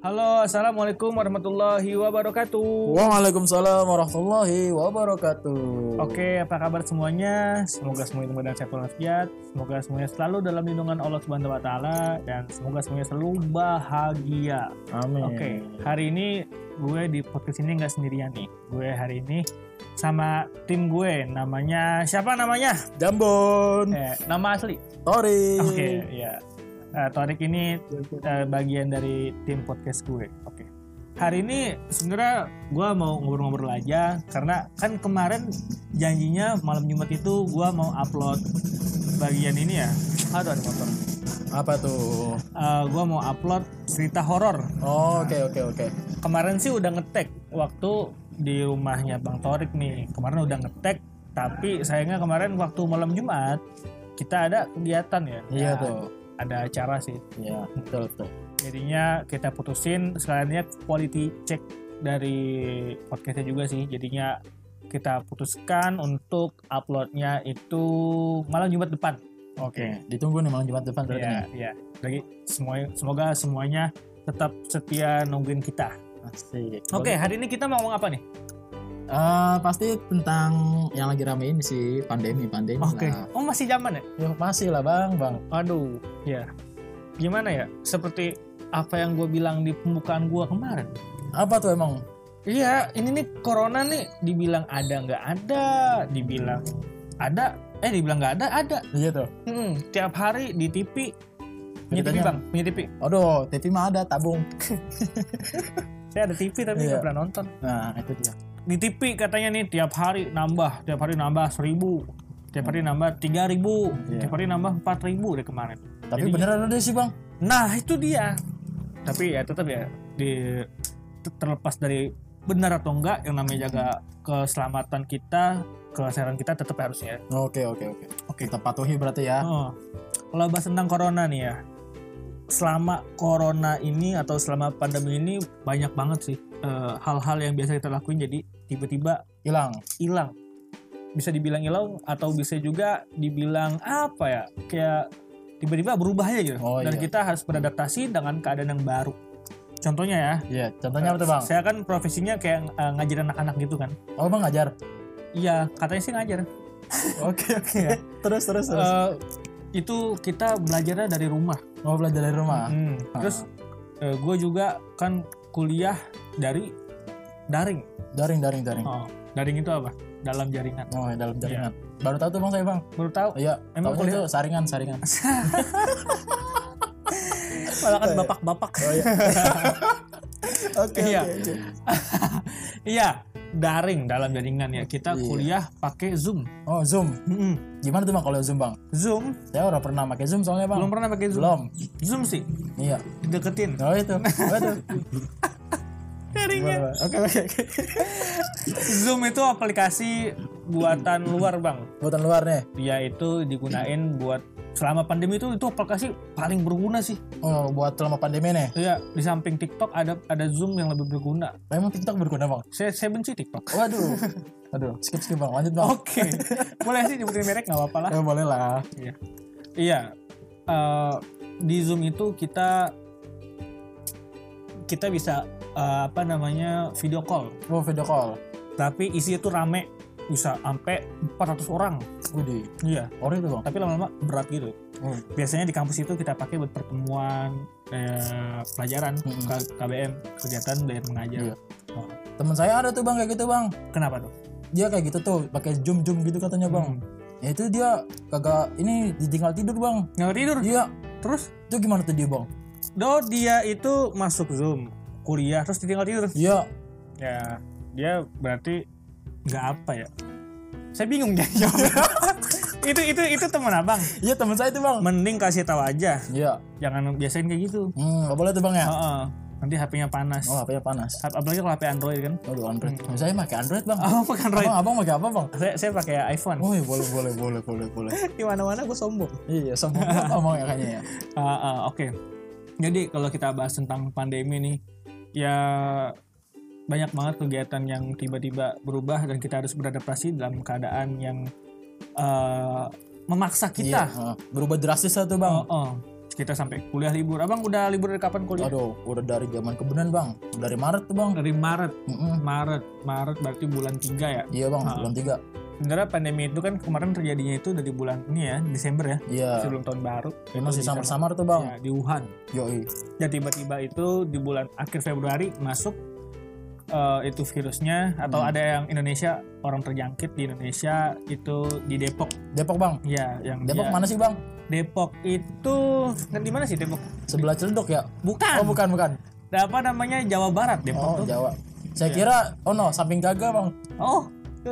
Halo, assalamualaikum warahmatullahi wabarakatuh. Waalaikumsalam warahmatullahi wabarakatuh. Oke, apa kabar semuanya? Semoga semuanya dalam sehat walafiat. Semoga semuanya selalu dalam lindungan Allah Subhanahu wa taala dan semoga semuanya selalu bahagia. Amin. Oke, hari ini gue di podcast ini nggak sendirian nih. Gue hari ini sama tim gue, namanya siapa namanya? Jambon. Nama asli. Tori. Oke, ya. Torik ini bagian dari tim podcast gue. Oke. Hari ini sebenarnya gue mau ngobrol-ngobrol aja karena kan kemarin janjinya malam Jumat itu gue mau upload bagian ini ya. Aduh, ada motor. Apa tuh? Gue mau upload cerita horor. Oh, oke. Kemarin sih udah ngetek waktu di rumahnya Bang Torik nih. Kemarin udah ngetek, tapi sayangnya kemarin waktu malam Jumat kita ada kegiatan ya. Iya tuh. Ada acara sih. Iya, betul. Jadinya kita putusin sekaliannya quality check dari podcastnya juga sih. Jadinya kita putuskan untuk uploadnya itu malam Jumat depan. Oke, ditunggu nih malam Jumat depan berarti nih. Iya. Lagi semoga semuanya tetap setia nungguin kita. Asik. Oke, hari ini kita mau ngomong apa nih? Pasti tentang yang lagi rame ini sih, pandemi Oke. lah. Oh, masih zaman ya? Ya masih lah bang. Aduh, ya. Gimana ya? Seperti apa yang gue bilang di pembukaan gue kemarin. Apa tuh emang? Iya, ini nih corona nih dibilang ada nggak ada, dibilang ada, dibilang nggak ada. Iya tuh. Tiap hari di TV, punya TV bang, punya TV. Aduh, TV mah ada tabung. Saya ada TV tapi nggak pernah nonton. Nah, itu dia. Di TV katanya nih tiap hari nambah 1.000, tiap hari nambah 3.000, tiap hari nambah 4.000 deh kemarin. Tapi beneran ada sih bang. Nah itu dia. Tapi ya tetap ya terlepas dari benar atau enggak, yang namanya jaga keselamatan kita, kesehatan kita tetap harusnya. Oke. Kita patuhi berarti ya. Kalau bahas tentang corona nih ya, selama corona ini atau selama pandemi ini banyak banget sih hal-hal yang biasa kita lakuin jadi tiba-tiba hilang. Bisa dibilang hilang atau bisa juga dibilang apa ya, kayak tiba-tiba berubah aja gitu. Dan kita harus beradaptasi dengan keadaan yang baru. Contohnya ya. Iya, contohnya apa tuh bang? Saya kan profesinya kayak ngajar anak-anak gitu kan. Oh bang ngajar? Iya, katanya sih ngajar. Oke. Terus. Itu kita belajarnya dari rumah. Oh belajar dari rumah. Terus gue juga kan kuliah dari daring. Daring. Daring itu apa? Dalam jaringan. Oh dalam jaringan. Baru tahu tuh bang saya bang. Baru tahu? Iya. Emang kuliah itu saringan. Malah kan bapak-bapak. Oh iya. Oke. Iya, daring dalam jaringan ya. Kita kuliah pakai Zoom. Oh Zoom. Gimana tuh bang kalau Zoom bang? Zoom? Saya udah pernah pakai Zoom soalnya bang. Belum pernah pakai Zoom. Belum. Zoom sih. Iya. Deketin. Oh itu. Jaringan. Oke. Zoom itu aplikasi buatan luar bang. Buatan luar nih. Dia itu digunain buat selama pandemi itu aplikasi paling berguna sih. Oh buat selama pandemi nih. Iya, di samping TikTok ada Zoom yang lebih berguna. Emang TikTok berguna bang? Saya benci TikTok. Waduh. Aduh, skip bang, lanjut bang. Oke. Boleh sih nyebutin merek nggak apa-apa lah. Ya boleh lah. Iya. Di Zoom itu kita bisa video call. Oh video call. Tapi isinya tuh rame, bisa sampai 400 orang. Widih. Iya. Orang itu bang. Tapi lama-lama berat gitu. Biasanya di kampus itu kita pakai buat pertemuan pelajaran, KBM, kegiatan belajar mengajar. Iya. Temen saya ada tuh bang kayak gitu bang. Kenapa tuh? Dia kayak gitu tuh pakai Zoom gitu katanya bang. Ya itu dia kagak ini ditinggal tidur bang. Nggak tidur? Iya. Terus? Itu gimana tuh dia bang? Dia itu masuk Zoom kuliah terus ditinggal tidur. Iya. Ya dia berarti nggak apa ya? Saya bingung jawabnya. itu teman abang. Iya teman saya itu bang. Mending kasih tahu aja. Iya. Jangan biasain kayak gitu. Nggak boleh tuh bang ya. Nanti HP-nya panas. Oh HP-nya panas. Apalagi kalau HP Android kan. Aduh Android. Saya pakai Android bang. Oh pakai Android. Abang pakai apa bang? Saya pakai iPhone. Oh iya boleh. Di mana-mana gue sombong. Iya sombong abang ya kayaknya ya. Oke. Jadi kalau kita bahas tentang pandemi nih, ya banyak banget kegiatan yang tiba-tiba berubah dan kita harus beradaptasi dalam keadaan yang memaksa kita. Berubah drastis lah tuh bang. kita sampai kuliah libur. Abang udah libur dari kapan kuliah? Aduh, udah dari zaman kebunan bang. Dari Maret tuh bang. Dari Maret. Maret berarti bulan 3 ya? Iya bang, bulan 3. Sebenarnya pandemi itu kan kemarin terjadinya itu dari bulan ini ya, Desember ya. Iya. Sebelum tahun baru. Ini masih samar-samar tuh bang. Ya, di Wuhan. Yoi. Ya tiba-tiba itu di bulan akhir Februari masuk itu virusnya, atau ada yang Indonesia, orang terjangkit di Indonesia itu di Depok. Depok bang? Iya, yang Depok dia, mana sih bang? Depok itu di mana sih Depok? Sebelah Ciledug ya? Bukan. Oh bukan. Apa namanya, Jawa Barat Depok Oh tuh. Jawa. Saya kira, oh no, samping Gaga bang. Oh.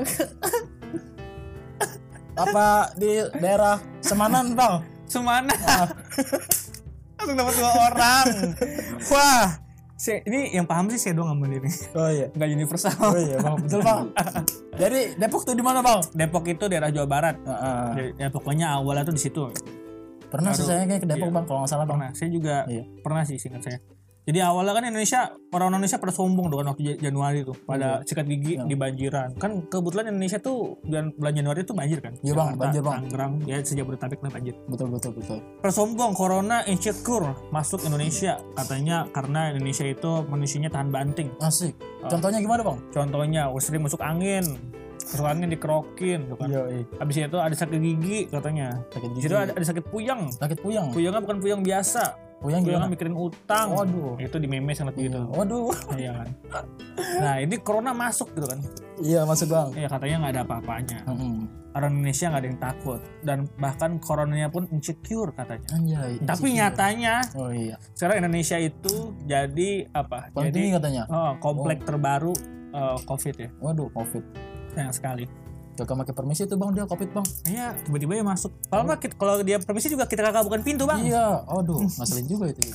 Apa di daerah Semanan bang? Semana. Langsung dapat 2 orang. Wah. Ini yang paham sih saya doang ngomong ini. Oh iya. Enggak universal. Oh iya bang, betul bang. Jadi Depok tuh di mana bang? Depok itu daerah Jawa Barat. Ya pokoknya awalnya tuh di situ. Pernah sih saya kayak ke Depok bang, kalau nggak salah bang. Pernah. Saya juga pernah sih, seingat saya. Jadi awalnya kan orang Indonesia pada sombong tuh kan waktu Januari tuh, pada sikat gigi di banjiran. Kan kebetulan Indonesia tuh bulan Januari tuh banjir kan. Iya bang, banjir bang. Tangerang ya, Jabodetabek lah banjir. Betul. Pada sombong, corona insecure masuk Indonesia katanya karena Indonesia itu manusianya tahan banting. Asik. Contohnya gimana bang? Contohnya sering masuk angin dikerokin, kan. Habis itu ada sakit gigi katanya. Sakit gigi. Jadi ada sakit puyeng. Sakit puyeng. Puyengnya bukan puyeng biasa. Puyengnya mikirin utang. Waduh. Itu di meme sangat gitu. Waduh. Iya kan. Nah ini corona masuk gitu kan. Iya masuk bang. Iya, katanya nggak ada apa-apanya. Orang Indonesia nggak ada yang takut, dan bahkan coronanya pun insecure katanya. Anjay. Tapi nyatanya Oh iya. sekarang Indonesia itu jadi apa? Pandemi Jadi katanya. komplek terbaru COVID ya. Waduh, COVID. Sayang sekali. Kakak pakai permisi tuh bang, dia COVID bang. Iya, tiba-tiba ya masuk. Kalau dia permisi juga kita kakak bukan pintu bang. Iya, aduh, ngaselin juga itu.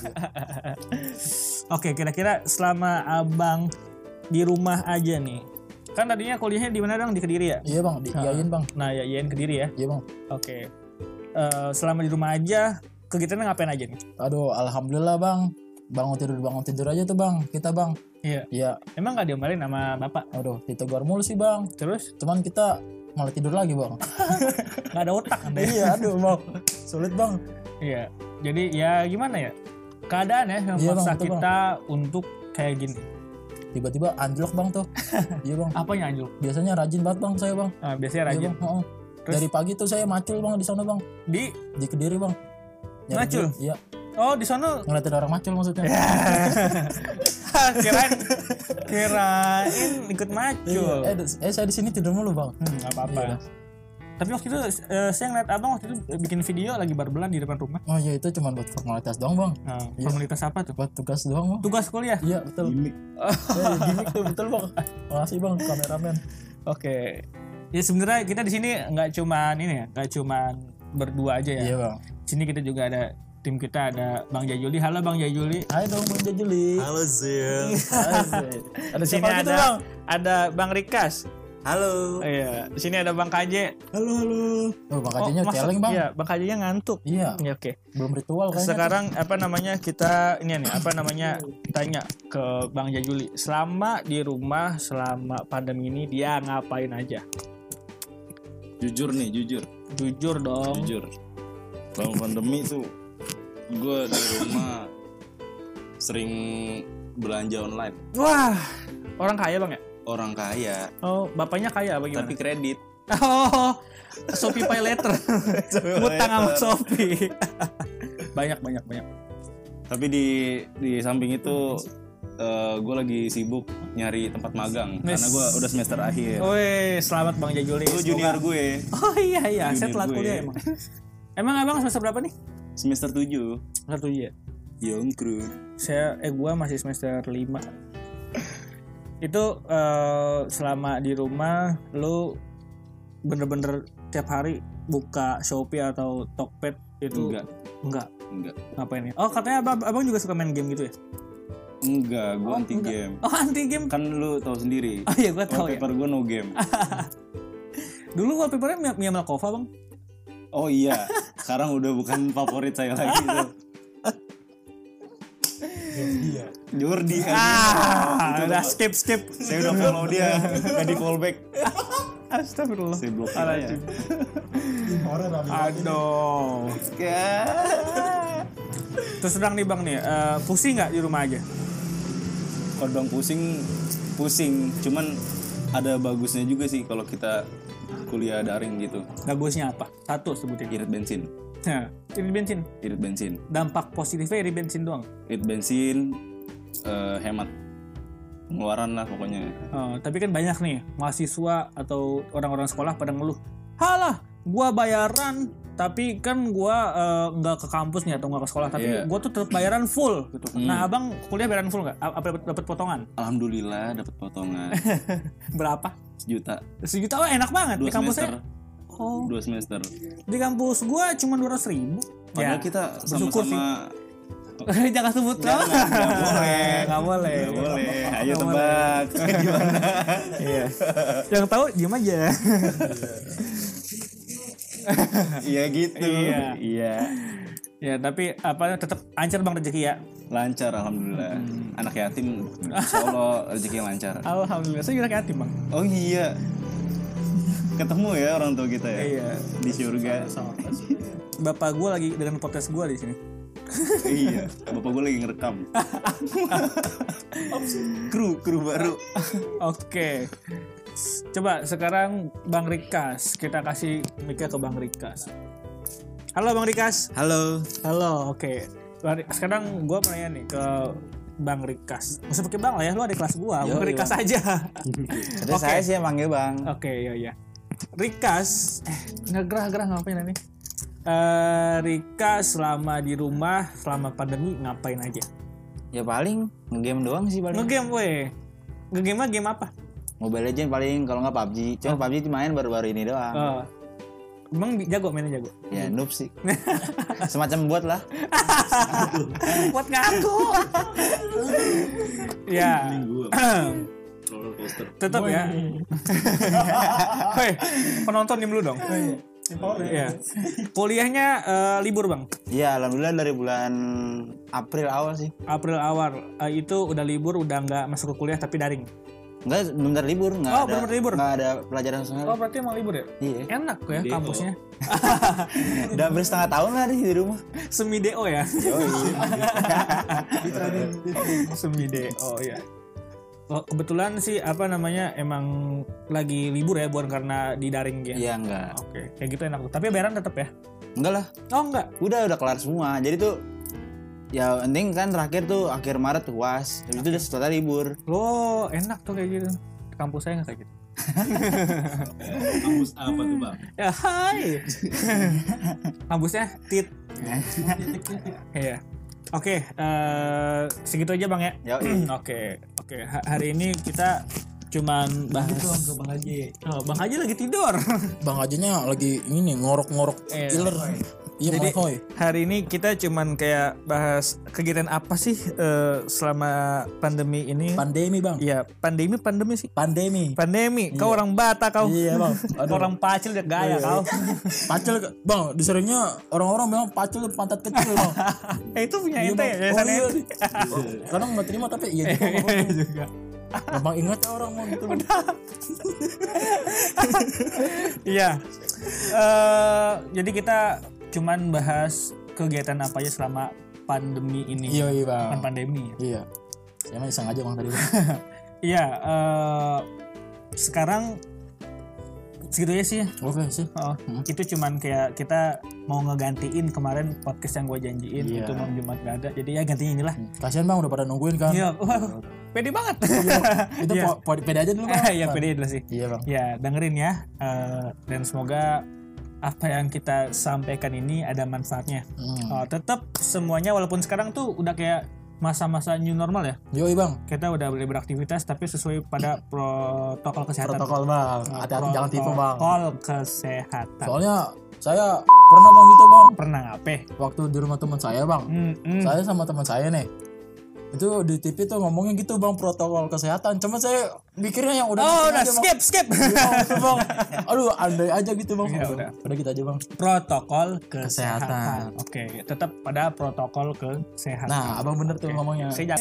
Oke, kira-kira selama abang di rumah aja nih, kan tadinya kuliahnya di mana dong? Di Kediri ya? Iya bang, di IAIN bang. Nah ya, IAIN Kediri ya. Iya bang. Oke. Selama di rumah aja, kegiatannya ngapain aja nih? Aduh, alhamdulillah bang. Bangun tidur aja tuh bang, kita bang. Iya. Iya. Emang nggak diomelin sama bapak? Aduh, ditegur mulu sih bang. Terus? Cuman kita malah tidur lagi bang. Nggak ada otak anda ya? Iya, aduh bang, sulit bang. Iya. Jadi ya gimana ya? Keadaan ya yang Iya, maksa bang, betul, kita untuk kayak gini. Tiba-tiba anjlok bang tuh. Iya bang. Apanya anjlok? Biasanya rajin banget bang saya bang. Biasanya rajin. Iya, bang. Terus? Dari pagi tuh saya macul bang di sana bang. Di Kediri bang. Nyari Macul? duit, iya. Oh di sana. Ngeliatin orang macul maksudnya. kirain ikut macul. Saya di sini tidur mulu bang. Nggak apa-apa. Iya. Tapi waktu itu saya ngeliat abang waktu itu bikin video lagi barbelan di depan rumah. Oh iya, itu cuma buat formalitas doang bang. Iya. Formalitas apa tuh? Buat tugas doang bang. Tugas kuliah? Iya betul. Gimik. Gimik tuh betul bang. Makasih bang kameramen. Oke. Ya sebenarnya kita di sini nggak cuman berdua aja ya. Iya bang. Di sini kita juga ada tim kita, ada Bang Jajuli. Halo Bang Jajuli. Hai dong Bang Jajuli. Halo Zil. Ada Sini siapa gitu bang? ada Bang Rikas. Halo. Iya. Di sini ada Bang KJ. Halo. Oh Bang Kajenya celeng bang. Iya, Bang KJ-nya ngantuk. Iya. Ya, oke. Belum ritual kayaknya. Sekarang kita tanya ke Bang Jajuli. Selama di rumah, selama pandemi ini dia ngapain aja? Jujur Jujur dong. Selama pandemi tuh gue di rumah sering belanja online. Wah, orang kaya Bang ya? Orang kaya. Oh, bapaknya kaya apa gimana? Tapi kredit. Oh, Shopee Pay Later. Ngutang sama Shopee. banyak. Tapi di samping itu gue lagi sibuk nyari tempat magang karena gue udah semester akhir. Woi, selamat Bang Jajuli. Lu junior gue. Oh iya, saya telat gue. kuliah emang. Emang abang semester berapa nih? Semester 7. Semester 7 ya? Yongkru. Gua masih semester 5. Itu selama di rumah lu bener-bener tiap hari buka Shopee atau Tokped itu? Enggak. Ngapain ya? Oh, katanya abang juga suka main game gitu ya? Enggak, gue anti enggak. game. Oh, anti game? Kan lu tahu sendiri. Oh iya, gue tahu ya. Wallpaper gue no game. Dulu wallpapernya Mia Malkova bang. Oh iya, sekarang udah bukan favorit saya lagi tuh. Jordi kan. Udah skip. Saya udah follow dia, gak di fallback. Astagfirullah. Saya blokir aja. Aduh. Terus terang nih bang nih, pusing nggak di rumah aja? Kalau bilang pusing, cuman ada bagusnya juga sih kalau kita kuliah daring gitu. Bagusnya apa? Satu sebutin. Irit bensin. Nah, irit bensin. Dampak positifnya irit bensin doang. Irit bensin, hemat pengeluaran lah pokoknya. Tapi kan banyak nih mahasiswa atau orang-orang sekolah pada ngeluh, halah gua bayaran tapi kan gua nggak ke kampus nih atau nggak ke sekolah, tapi gua tuh tetap bayaran full gitu. Nah abang kuliah bayaran full nggak? Apa dapat potongan? Alhamdulillah dapat potongan. Berapa? 1 juta. 1 juta, enak banget. 2 di kampusnya. semester. 2 semester. Di kampus gua cuma 200.000. Padahal kita sama-sama. Jangan sebut lah. Nggak boleh. Ayo tebak. Gimana? Iya. Yang tahu diam aja. Iya gitu. Iya. Ya tapi apa tetap lancar bang rezeki ya? Lancar alhamdulillah. Anak yatim Solo rezeki lancar. Alhamdulillah. Saya juga yatim bang. Oh iya. Ketemu ya orang tua kita ya. Iya. Di surga. Bapak gue lagi dengan podcast gue di sini. Iya. Bapak gue lagi ngerekam. Kru baru. Oke. Coba sekarang Bang Rikas, kita kasih mic-nya ke Bang Rikas. Halo Bang Rikas. Halo. Oke. Sekarang gue mau nanya nih ke Bang Rikas. Nggak usah pakai Bang lah ya, lu ada kelas gue. Bang Rikas aja. Jadi saya sih yang manggil Bang. Oke, iya. Rikas, ngegerah ngapain ini? Rikas selama di rumah, selama pandemi ngapain aja? Ya paling ngegame doang sih paling. Ngegame weh. Ngegame game apa? Mobile Legends paling, kalau nggak PUBG. Cuma PUBG main baru-baru ini doang. Emang jago, mainnya jago? Ya noob sih. Semacam bot lah. Buat ngaku. Ya. Tetap ya. Hei, penonton diem dulu dong. Iya. Kuliahnya libur bang? Iya, alhamdulillah dari bulan April awal sih. April awal itu udah libur, udah nggak masuk ke kuliah tapi daring. Enggak, bener libur, bener libur. Nggak ada pelajaran sama sekali. Oh berarti emang libur ya? Iya. Enak ya kampusnya. Udah hampir setengah tahun lah di rumah. Semi DO ya? Semi DO ya. Kebetulan sih emang lagi libur ya, bukan karena di daring ya? Iya enggak. Oke, kayak gitu enak tuh. Tapi bayaran tetap ya? Enggak lah. Oh enggak? Udah kelar semua. Jadi tuh ya penting kan terakhir tuh akhir Maret tuh UAS. Itu udah setelah libur. Loh, enak tuh kayak gitu. Kampus saya nggak kayak gitu. Kampus apa tuh bang? Ya hai. Kampusnya tit. Iya. Oke, segitu aja bang ya. Oke. Hari ini kita cuman bahas ke Bang Haji. Bang Haji lagi tidur. Bang Hajinya lagi ini ngorok-ngorok killer. Iya, jadi Hoy. hari ini kita cuman kayak bahas kegiatan apa sih selama pandemi ini. Pandemi bang. Iya, pandemi sih. Pandemi. Kau orang Batak kau. Iya bang. Orang Pacil udah gaya kau. Pacul bang. Diseringnya orang-orang bilang pacul pantat kecil bang. Itu punya Iya, ente Bang. ya. Oh, iya. Kadang nggak terima tapi iya juga. Gampang ingat ya orang mau gitu. Iya. Jadi kita cuman bahas kegiatan apa aja selama pandemi ini. Iya bang. Bukan pandemi. Iya. Saya mah iseng aja bang tadi. Iya. Sekarang segitu aja sih. Oke sih. Itu cuman kayak kita mau ngegantiin kemarin podcast yang gue janjiin itu malam Jumat gak ada. Jadi ya gantinya inilah. Kasian bang udah pada nungguin kan. Iya. Wah, pede banget. Itu pede aja dulu bang. Iya pede dulu sih. Iya bang. Ya dengerin ya. Dan semoga apa yang kita sampaikan ini ada manfaatnya. Tetap semuanya walaupun sekarang tuh udah kayak masa-masa new normal ya. Yoi bang. Kita udah boleh beraktivitas tapi sesuai pada protokol kesehatan. Protokol bang. Hati-hati jangan tipu bang. Protokol kesehatan. Soalnya saya pernah bang gitu bang. Pernah ngapain? Waktu di rumah teman saya bang. Saya sama teman saya nih. Itu di TV tuh ngomongnya gitu bang, protokol kesehatan. Cuma saya mikirnya yang udah skip. Gitu, bang. Aduh andai aja gitu bang. Ya, udah gitu aja bang. Protokol kesehatan. Oke, tetap pada protokol kesehatan. Nah abang bener tuh ngomongnya. Saya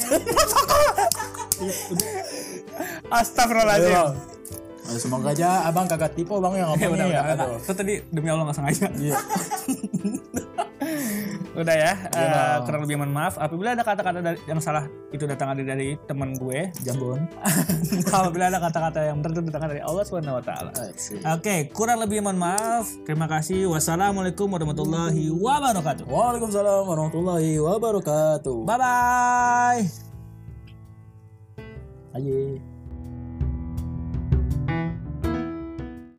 Astagfirullahaladzim. Semoga aja abang kagak tipu bang yang ngomongnya ya. Itu tadi demi Allah nggak sengaja. Iya. Udah ya. Kurang lebih mohon maaf. Apabila ada kata-kata yang salah itu datang dari teman gue, Jambon. apabila ada kata-kata yang benar itu datang dari Allah Subhanahu wa taala. Oke, kurang lebih mohon maaf. Terima kasih. Wassalamualaikum warahmatullahi wabarakatuh. Waalaikumsalam warahmatullahi wabarakatuh. Bye bye. Aye.